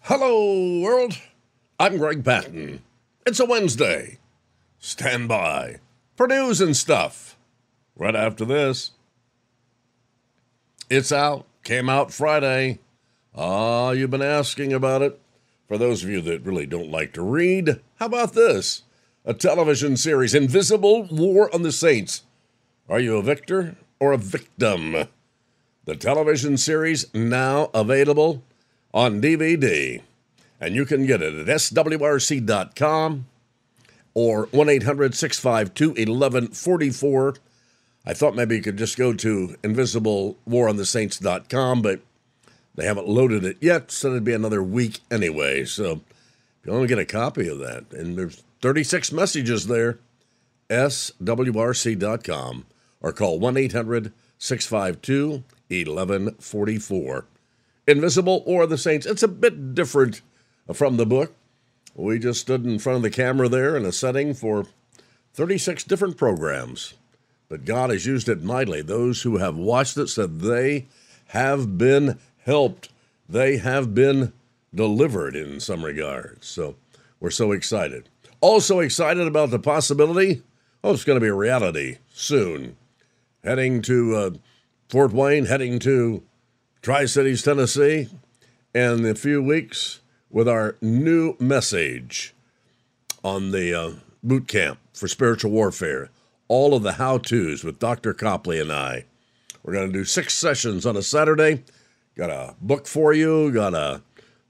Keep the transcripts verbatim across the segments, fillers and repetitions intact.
Hello, world. I'm Greg Patton. It's a Wednesday. Stand by for news and stuff. Right after this. It's out. Came out Friday. Ah, you've been asking about it. For those of you that really don't like to read, how about this? A television series, Invisible War on the Saints. Are you a victor or a victim? The television series now available on D V D. And you can get it at S W R C dot com or one eight hundred six five two one one four four. I thought maybe you could just go to invisible war on the saints dot com, but they haven't loaded it yet, so it'd be another week anyway. So if you want to get a copy of that, and there's thirty-six messages there, S W R C dot com, or call one eight hundred six five two one one four four. Invisible or the Saints. It's a bit different from the book. We just stood in front of the camera there in a setting for thirty-six different programs. But God has used it mightily. Those who have watched it said they have been helped. They have been delivered in some regards. So we're so excited. Also excited about the possibility, oh, it's going to be a reality soon. Heading to uh, Fort Wayne, heading to Tri-Cities, Tennessee, in a few weeks with our new message on the uh, boot camp for spiritual warfare. All of the how-tos with Doctor Copley and I. We're going to do six sessions on a Saturday. Got a book for you. Got a,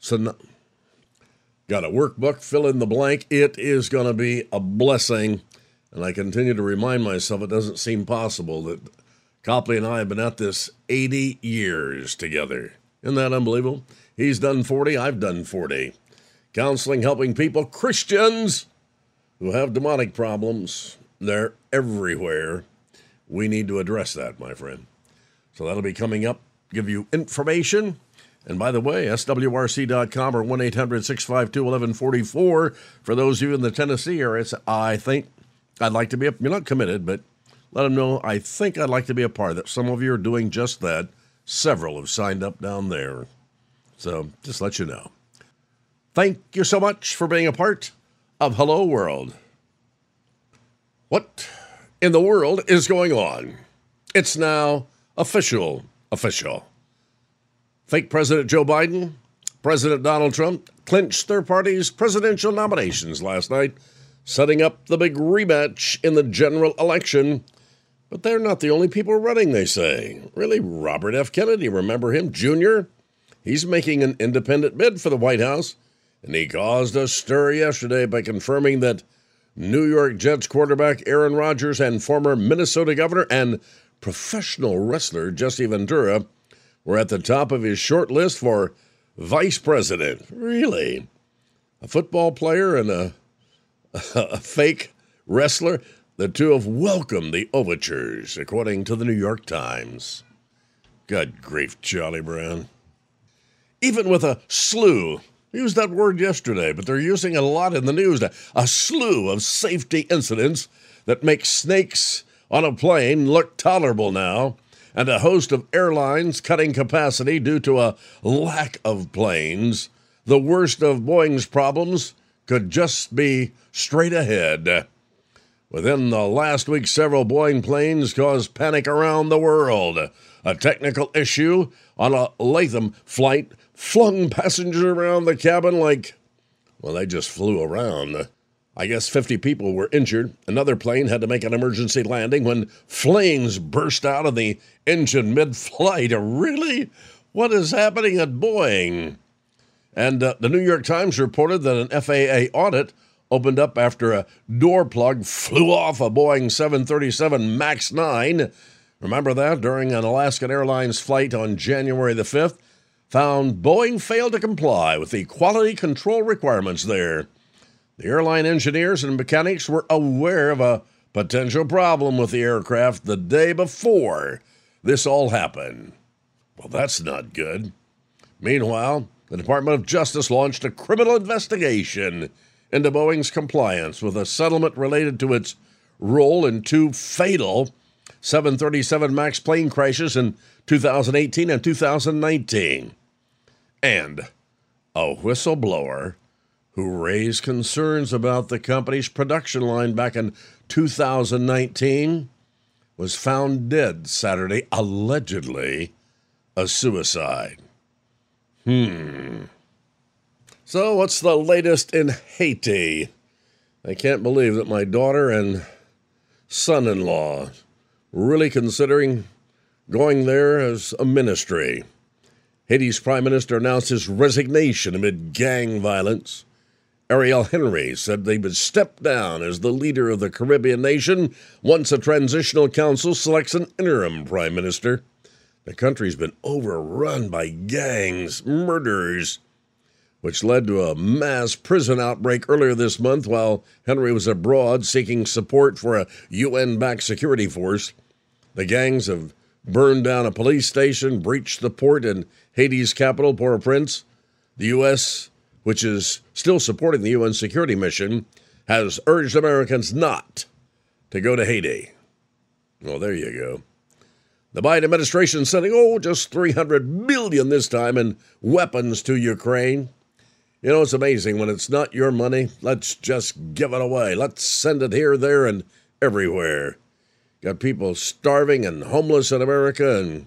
got a workbook, fill in the blank. It is going to be a blessing. And I continue to remind myself it doesn't seem possible that Copley and I have been at this eighty years together. Isn't that unbelievable? He's done forty, I've done forty. Counseling, helping people, Christians who have demonic problems. They're everywhere. We need to address that, my friend. So that'll be coming up. Give you information. And by the way, S W R C dot com or one eight hundred six five two one one four four for those of you in the Tennessee area. I think I'd like to be, a, you're not committed, but let them know I think I'd like to be a part of that. Some of you are doing just that. Several have signed up down there. So just let you know. Thank you so much for being a part of Hello World. What in the world is going on? It's now official, official. Fake President Joe Biden, President Donald Trump clinched their party's presidential nominations last night, setting up the big rematch in the general election. But they're not the only people running, they say. Really, Robert F. Kennedy, remember him, Junior? He's making an independent bid for the White House, and he caused a stir yesterday by confirming that New York Jets quarterback Aaron Rodgers and former Minnesota governor and professional wrestler Jesse Ventura were at the top of his short list for vice president. Really? A football player and a, a fake wrestler? The two have welcomed the overtures, according to the New York Times. Good grief, Charlie Brown. Even with a slew, used that word yesterday, but they're using it a lot in the news now, a slew of safety incidents that make snakes on a plane look tolerable now, and a host of airlines cutting capacity due to a lack of planes. The worst of Boeing's problems could just be straight ahead. Within the last week, several Boeing planes caused panic around the world. A technical issue on a Latham flight flung passengers around the cabin like, well, they just flew around. I guess fifty people were injured. Another plane had to make an emergency landing when flames burst out of the engine mid-flight. Really? What is happening at Boeing? And uh, the New York Times reported that an F A A audit opened up after a door plug flew off a Boeing seven thirty-seven MAX nine. Remember that? During an Alaskan Airlines flight on January the fifth, found Boeing failed to comply with the quality control requirements there. The airline engineers and mechanics were aware of a potential problem with the aircraft the day before this all happened. Well, that's not good. Meanwhile, the Department of Justice launched a criminal investigation into Boeing's compliance with a settlement related to its role in two fatal seven thirty-seven MAX plane crashes in two thousand eighteen and two thousand nineteen. And a whistleblower who raised concerns about the company's production line back in two thousand nineteen, was found dead Saturday, allegedly a suicide. Hmm. So what's the latest in Haiti? I can't believe that my daughter and son-in-law really considering going there as a ministry. Haiti's prime minister announced his resignation amid gang violence. Ariel Henry said they would step down as the leader of the Caribbean nation once a transitional council selects an interim prime minister. The country's been overrun by gangs, murders, which led to a mass prison outbreak earlier this month while Henry was abroad seeking support for a U N-backed security force. The gangs have burned down a police station, breached the port in Haiti's capital, Port-au-Prince. The U S, which is still supporting the U N security mission, has urged Americans not to go to Haiti. Well, there you go. The Biden administration sending, oh, just three hundred billion dollars this time in weapons to Ukraine. You know, it's amazing when it's not your money. Let's just give it away. Let's send it here, there, and everywhere. Got people starving and homeless in America, and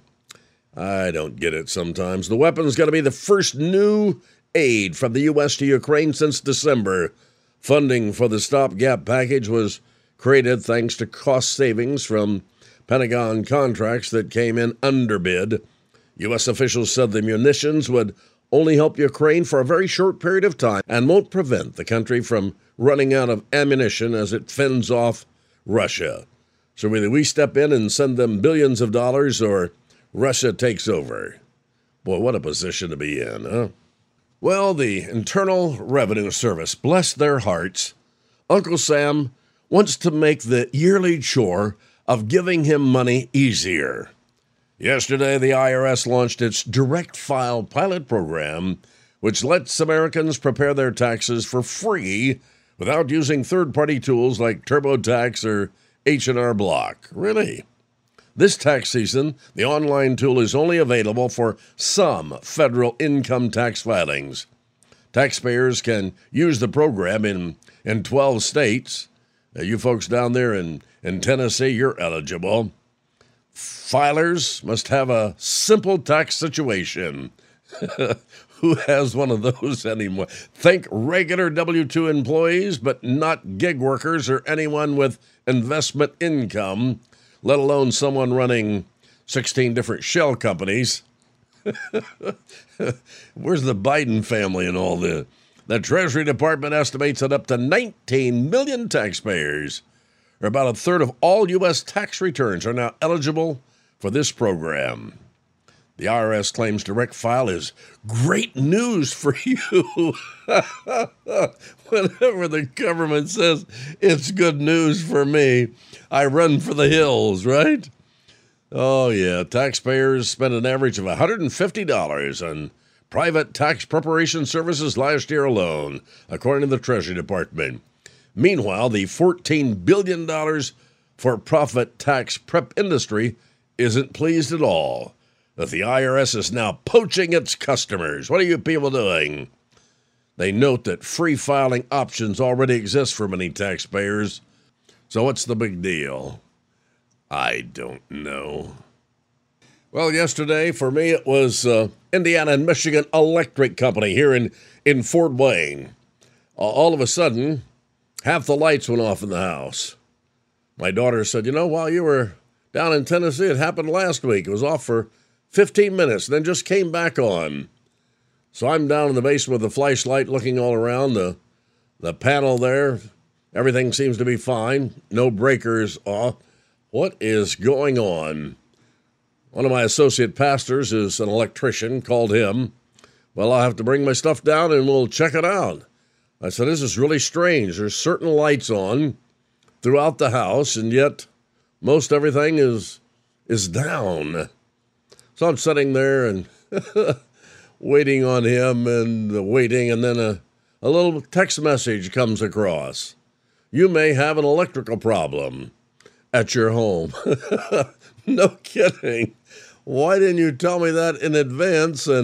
I don't get it sometimes. The weapon's got to be the first new aid from the U S to Ukraine since December. Funding for the stopgap package was created thanks to cost savings from Pentagon contracts that came in under bid. U S officials said the munitions would only help Ukraine for a very short period of time and won't prevent the country from running out of ammunition as it fends off Russia. So either we step in and send them billions of dollars or Russia takes over. Boy, what a position to be in, huh? Well, the Internal Revenue Service, bless their hearts, Uncle Sam wants to make the yearly chore of giving him money easier. Yesterday, the I R S launched its Direct File pilot program, which lets Americans prepare their taxes for free without using third-party tools like TurboTax or H and R Block. Really? This tax season, the online tool is only available for some federal income tax filings. Taxpayers can use the program in, in twelve states. Now, you folks down there in, in Tennessee, you're eligible. Filers must have a simple tax situation. Who has one of those anymore? Think regular W two employees, but not gig workers or anyone with investment income, let alone someone running sixteen different shell companies. Where's the Biden family in all this? The Treasury Department estimates that up to nineteen million taxpayers, or about a third of all U S tax returns, are now eligible for this program. The I R S claims Direct File is great news for you. Whenever the government says it's good news for me, I run for the hills, right? Oh, yeah. Taxpayers spent an average of one hundred fifty dollars on private tax preparation services last year alone, according to the Treasury Department. Meanwhile, the fourteen billion dollars for-profit tax prep industry isn't pleased at all that the I R S is now poaching its customers. What are you people doing? They note that free filing options already exist for many taxpayers. So what's the big deal? I don't know. Well, yesterday, for me, it was uh, Indiana and Michigan Electric Company here in, in Fort Wayne. Uh, all of a sudden, half the lights went off in the house. My daughter said, you know, while you were down in Tennessee, it happened last week. It was off for fifteen minutes and then just came back on. So I'm down in the basement with the flashlight looking all around the, the panel there. Everything seems to be fine. No breakers off. What is going on? One of my associate pastors is an electrician, called him. Well, I'll have to bring my stuff down and we'll check it out. I said, this is really strange. There's certain lights on throughout the house, and yet most everything is is down. So I'm sitting there and waiting on him and waiting, and then a, a little text message comes across. You may have an electrical problem at your home. No kidding. Why didn't you tell me that in advance, and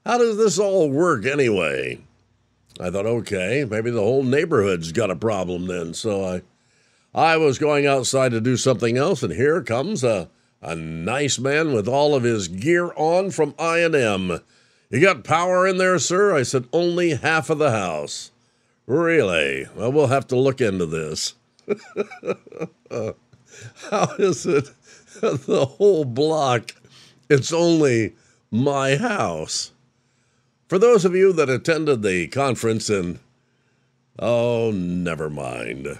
How does this all work anyway? I thought, okay, maybe the whole neighborhood's got a problem then. So I I was going outside to do something else, and here comes a, a nice man with all of his gear on from I and M. You got power in there, sir? I said, only half of the house. Really? Well, we'll have to look into this. How is it the whole block, it's only my house? For those of you that attended the conference and, oh, never mind.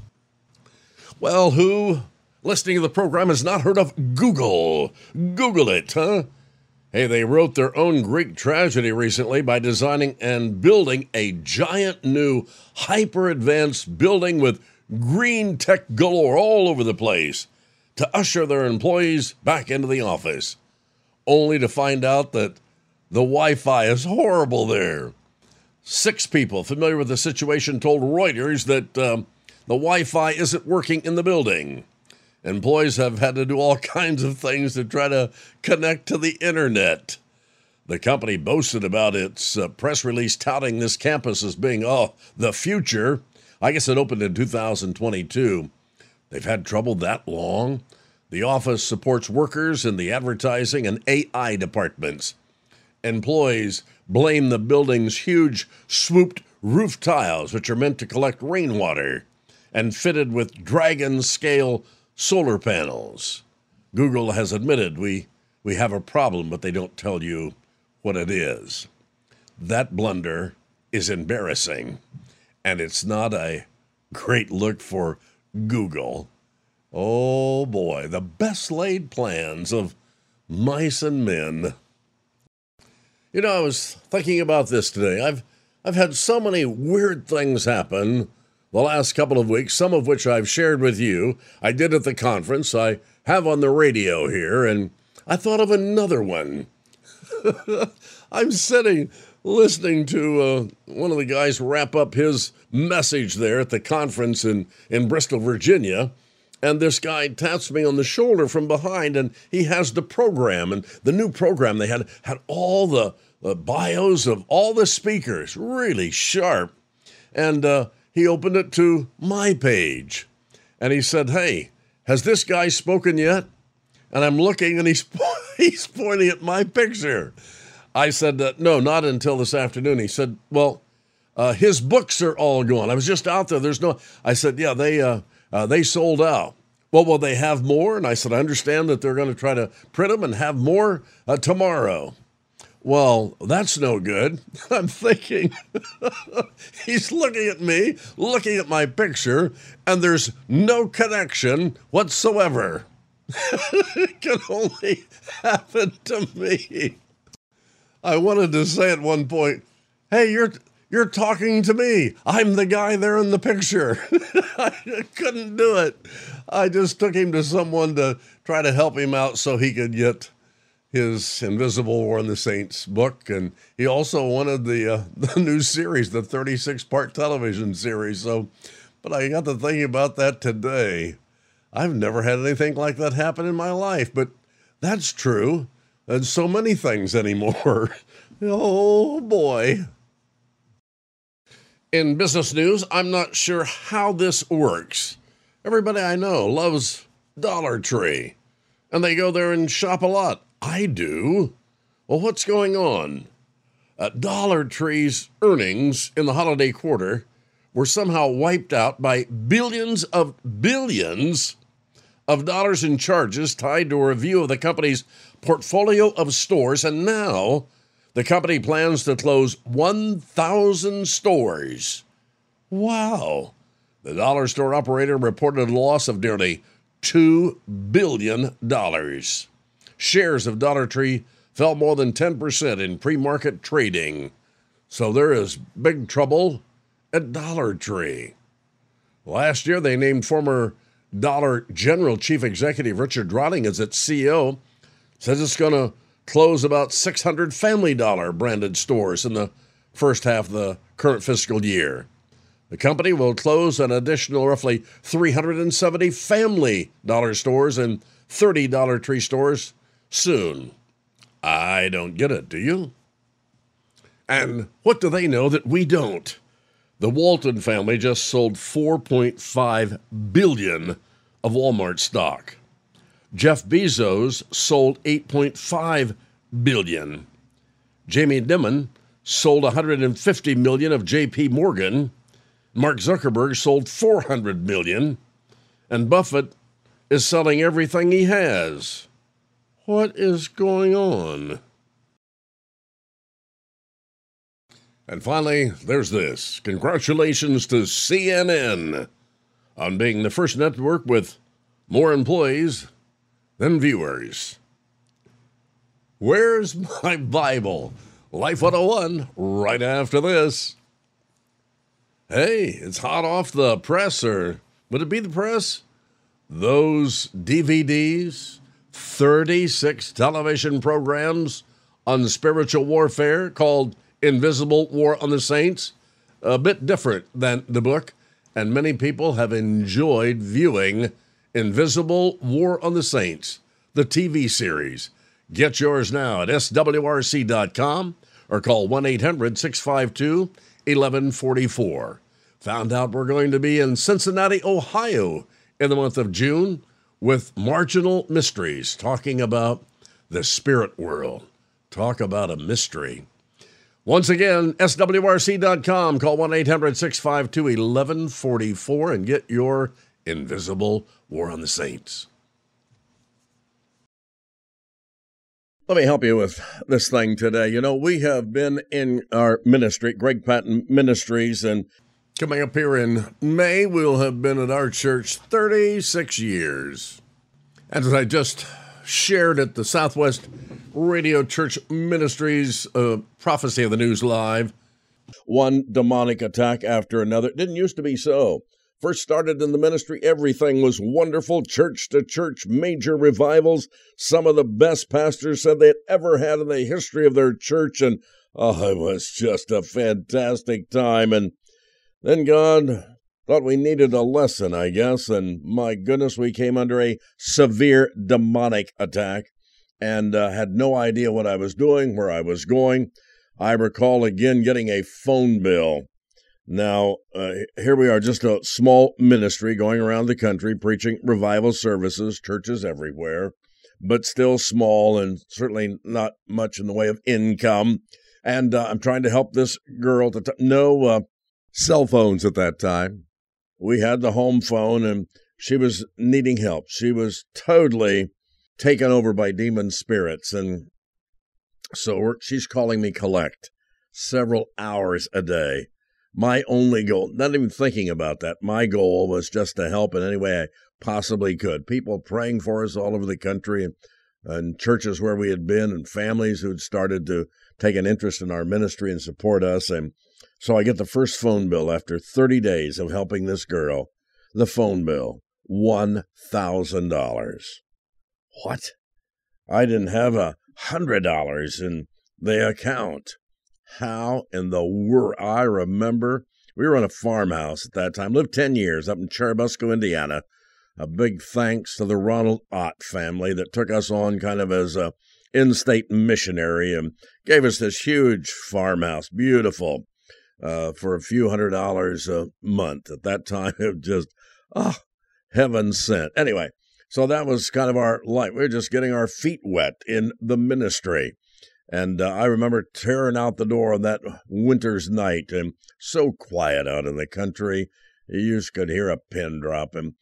Well, who listening to the program has not heard of Google? Google it, huh? Hey, they wrote their own Greek tragedy recently by designing and building a giant new hyper-advanced building with green tech galore all over the place to usher their employees back into the office, only to find out that the Wi-Fi is horrible there. Six people familiar with the situation told Reuters that um, the Wi-Fi isn't working in the building. Employees have had to do all kinds of things to try to connect to the internet. The company boasted about its uh, press release touting this campus as being, oh, the future. I guess it opened in two thousand twenty-two. They've had trouble that long. The office supports workers in the advertising and A I departments. Employees blame the building's huge swooped roof tiles, which are meant to collect rainwater, and fitted with dragon-scale solar panels. Google has admitted we, we have a problem, but they don't tell you what it is. That blunder is embarrassing, and it's not a great look for Google. Oh boy, the best laid plans of mice and men. You know, I was thinking about this today. I've I've had so many weird things happen the last couple of weeks, some of which I've shared with you. I did at the conference, I have on the radio here, and I thought of another one. I'm sitting listening to uh, one of the guys wrap up his message there at the conference in, in Bristol, Virginia, and this guy taps me on the shoulder from behind, and he has the program, and the new program they had had all the uh, bios of all the speakers, really sharp, and uh, he opened it to my page, and he said, hey, has this guy spoken yet? And I'm looking, and he's, he's pointing at my picture. I said, uh, no, not until this afternoon. He said, well, uh, his books are all gone. I was just out there. There's no, I said, yeah, they uh, uh, they sold out. Well, will they have more? And I said, I understand that they're going to try to print them and have more uh, tomorrow. Well, that's no good. I'm thinking, he's looking at me, looking at my picture, and there's no connection whatsoever. It can only happen to me. I wanted to say at one point, hey, you're you're talking to me. I'm the guy there in the picture. I couldn't do it. I just took him to someone to try to help him out so he could get his Invisible War in the Saints book. And he also wanted the uh, the new series, the thirty-six part television series. So, but I got to thinking about that today. I've never had anything like that happen in my life, but that's true. And so many things anymore. Oh, boy. In business news, I'm not sure how this works. Everybody I know loves Dollar Tree, and they go there and shop a lot. I do. Well, what's going on? Uh, Dollar Tree's earnings in the holiday quarter were somehow wiped out by billions of billions of dollars in charges tied to a review of the company's portfolio of stores, and now the company plans to close one thousand stores. Wow. The dollar store operator reported a loss of nearly two billion dollars. Shares of Dollar Tree fell more than ten percent in pre-market trading. So there is big trouble at Dollar Tree. Last year, they named former Dollar General Chief Executive Richard Roding as its C E O. Says it's going to close about six hundred Family Dollar branded stores in the first half of the current fiscal year. The company will close an additional roughly three hundred seventy Family Dollar stores and thirty Dollar Tree stores soon. I don't get it, do you? And what do they know that we don't? The Walton family just sold four point five billion dollars of Walmart stock. Jeff Bezos sold eight point five billion dollars. Jamie Dimon sold one hundred fifty million dollars of J P Morgan. Mark Zuckerberg sold four hundred million dollars. And Buffett is selling everything he has. What is going on? And finally, there's this. Congratulations to C N N on being the first network with more employees than viewers. Where's my Bible? Life one oh one, right after this. Hey, it's hot off the press, or would it be the press? Those D V Ds, thirty-six television programs on spiritual warfare called Invisible War on the Saints, a bit different than the book, and many people have enjoyed viewing Invisible War on the Saints, the T V series. Get yours now at S W R C dot com or call one eight hundred six five two one one four four. Found out we're going to be in Cincinnati, Ohio in the month of June with Marginal Mysteries, talking about the spirit world. Talk about a mystery. Once again, S W R C dot com. Call one eight hundred six five two one one four four and get your Invisible War on the Saints. Let me help you with this thing today. You know, we have been in our ministry, Greg Patton Ministries, and coming up here in May, we'll have been at our church thirty-six years. And as I just shared at the Southwest Radio Church Ministries uh, Prophecy of the News Live, one demonic attack after another. It didn't used to be so. First started in the ministry, everything was wonderful, church to church, major revivals. Some of the best pastors said they'd ever had in the history of their church, and oh, it was just a fantastic time. And then God thought we needed a lesson, I guess, and my goodness, we came under a severe demonic attack and uh, had no idea what I was doing, where I was going. I recall again getting a phone bill. Now, uh, here we are, just a small ministry going around the country preaching revival services, churches everywhere, but still small and certainly not much in the way of income. And uh, I'm trying to help this girl. To t- no uh, cell phones at that time. We had the home phone, and she was needing help. She was totally taken over by demon spirits, and so we're, she's calling me collect several hours a day. My only goal, not even thinking about that, my goal was just to help in any way I possibly could. People praying for us all over the country, and, and churches where we had been, and families who'd started to take an interest in our ministry and support us. And so I get the first phone bill after thirty days of helping this girl. The phone bill, one thousand dollars. What? I didn't have a one hundred dollars in the account. How in the world? I remember we were in a farmhouse at that time, lived ten years up in Cherubusco, Indiana. A big thanks to the Ronald Ott family that took us on kind of as a in-state missionary and gave us this huge farmhouse, beautiful, uh, for a few hundred dollars a month. At that time, it was just, oh, heaven sent. Anyway, so that was kind of our life. We were just getting our feet wet in the ministry. And uh, I remember tearing out the door on that winter's night, and so quiet out in the country, you just could hear a pin drop, and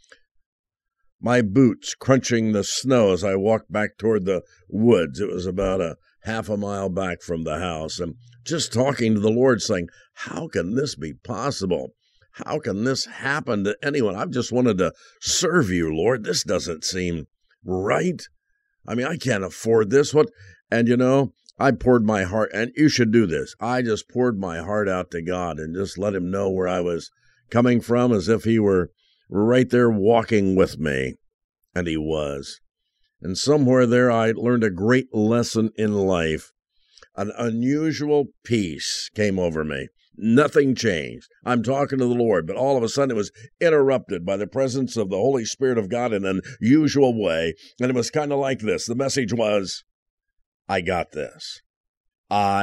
my boots crunching the snow as I walked back toward the woods. It was about a half a mile back from the house, and just talking to the Lord, saying, how can this be possible? How can this happen to anyone? I've just wanted to serve you, Lord. This doesn't seem right. I mean, I can't afford this. What? And, you know, I poured my heart, and you should do this. I just poured my heart out to God and just let him know where I was coming from, as if he were right there walking with me. And he was. And somewhere there I learned a great lesson in life. An unusual peace came over me. Nothing changed. I'm talking to the Lord, but all of a sudden it was interrupted by the presence of the Holy Spirit of God in an unusual way. And it was kind of like this. The message was, I got this. I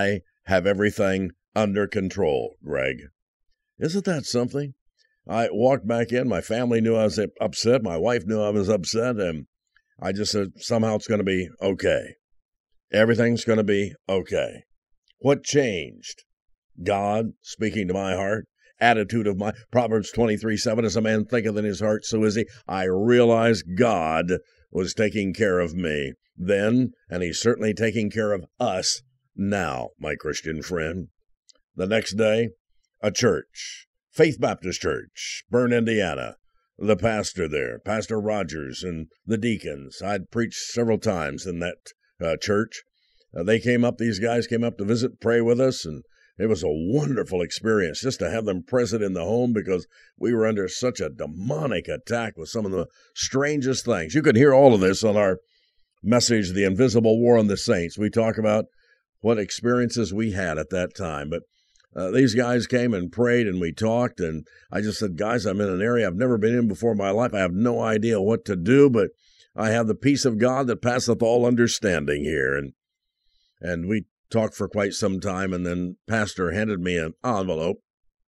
have everything under control, Greg. Isn't that something? I walked back in. My family knew I was upset. My wife knew I was upset. And I just said, somehow it's going to be okay. Everything's going to be okay. What changed? God speaking to my heart. Attitude of my Proverbs twenty-three seven, as a man thinketh in his heart, so is he. I realized God was taking care of me then, and he's certainly taking care of us now, my Christian friend. The next day, a church, Faith Baptist Church, Bern, Indiana. The pastor there, Pastor Rogers, and the deacons. I'd preached several times in that uh, church. Uh, they came up, these guys came up to visit, pray with us, and it was a wonderful experience just to have them present in the home because we were under such a demonic attack with some of the strangest things. You could hear all of this on our message, The Invisible War on the Saints. We talk about what experiences we had at that time. But uh, these guys came and prayed and we talked, and I just said, guys, I'm in an area I've never been in before in my life. I have no idea what to do, but I have the peace of God that passeth all understanding here. And and we talked for quite some time, and then Pastor handed me an envelope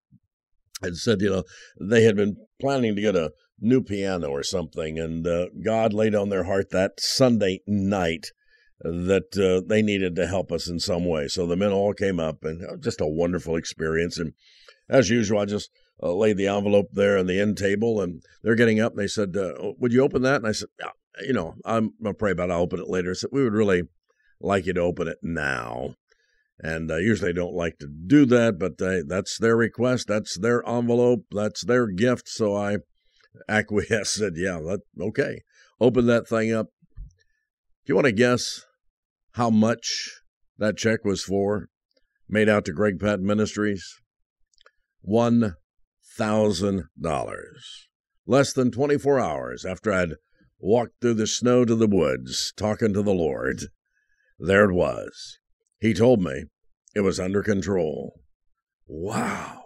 and said, you know, they had been planning to get a new piano or something, and uh, God laid on their heart that Sunday night that uh, they needed to help us in some way. So the men all came up, and uh, just a wonderful experience. And as usual, I just uh, laid the envelope there on the end table, and they're getting up, and they said, uh, would you open that? And I said, yeah, you know, I'm going to pray about it. I'll open it later. I said, we would really like you to open it now. And uh, usually I don't like to do that, but uh, that's their request. That's their envelope. That's their gift. So I acquiesced, said, yeah, that, okay. Open that thing up. Do you want to guess how much that check was for? Made out to Greg Patton Ministries? one thousand dollars. Less than twenty-four hours after I'd walked through the snow to the woods, talking to the Lord, there it was. He told me it was under control. Wow.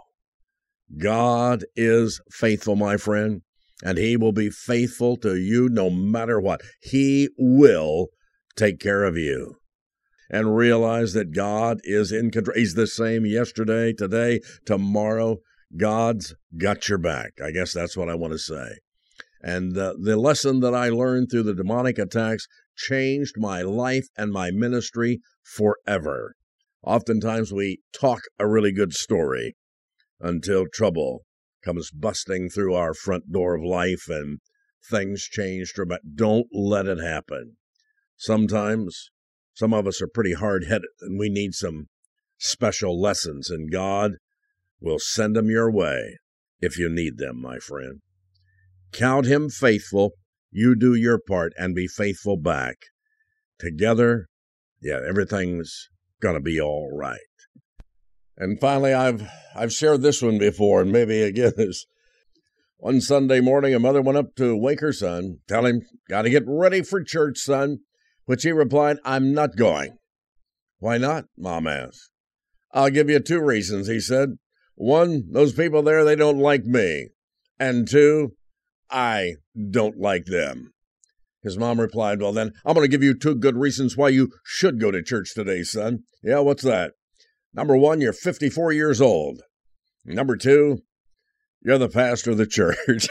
God is faithful, my friend, and he will be faithful to you no matter what. He will take care of you. And realize that God is in control. He's the same yesterday, today, tomorrow. God's got your back. I guess that's what I want to say. And uh, the lesson that I learned through the demonic attacks changed my life and my ministry forever. Oftentimes we talk a really good story until trouble comes busting through our front door of life and things change dramatically. Don't let it happen. Sometimes some of us are pretty hard-headed and we need some special lessons, and God will send them your way if you need them, my friend. Count him faithful. You do your part and be faithful back. Together, yeah, everything's going to be all right. And finally, I've I've shared this one before, and maybe again this. One Sunday morning, a mother went up to wake her son, tell him, got to get ready for church, son, which he replied, I'm not going. Why not? Mom asked. I'll give you two reasons, he said. One, those people there, they don't like me. And two, I don't like them. His mom replied, well, then, I'm going to give you two good reasons why you should go to church today, son. Yeah, what's that? Number one, you're fifty-four years old. Number two, you're the pastor of the church.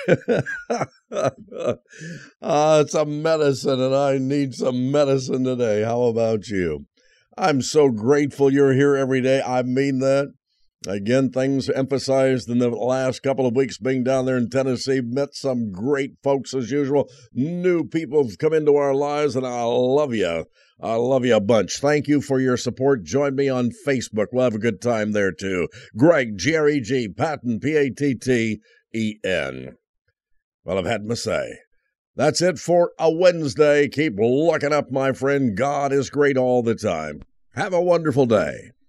uh, it's a medicine, and I need some medicine today. How about you? I'm so grateful you're here every day. I mean that. Again, things emphasized in the last couple of weeks being down there in Tennessee. Met some great folks as usual. New people have come into our lives, and I love you. I love you a bunch. Thank you for your support. Join me on Facebook. We'll have a good time there, too. Greg, G R E G, Patton, P A T T E N. Well, I've had my say. That's it for a Wednesday. Keep looking up, my friend. God is great all the time. Have a wonderful day.